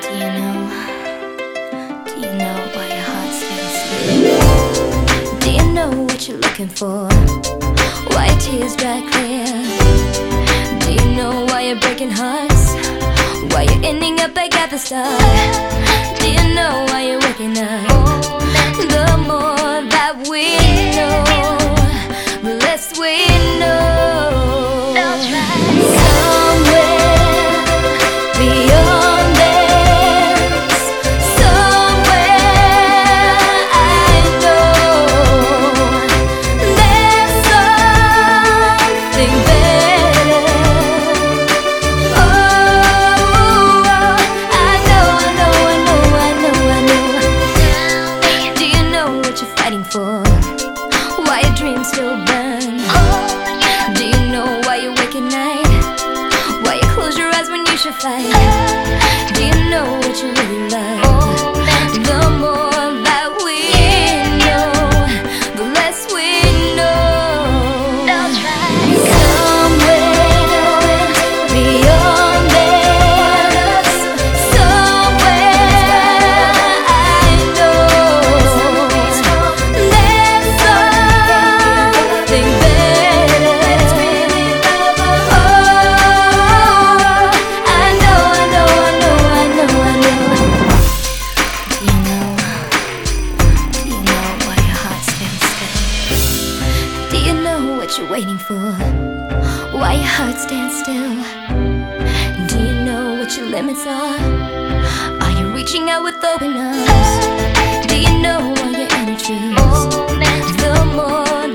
Do you know? Do you know why your heart stands still? Do you know what you're looking for? Why your tears dry clear? Do you know why you're breaking hearts? Why you're ending up back at the start? Do you know why you're waking up? The more that we know, the less we know. Somewhere beyond this, somewhere I know there's something better. Oh, I know. Do you know what you're fighting for? Why your dreams still burn? Do you know why you wake at night? Why you close your eyes when you should fight? Do you know what you really love? The more that we know, the less we know. Somewhere beyond this, somewhere I know there's something better. Oh, I know. Do you know why your heart stands still? Do you know what you're waiting for? Why your heart stands still? Do you know what your limits are? Are you reaching out with open arms? Do you know why you're in a truth? The more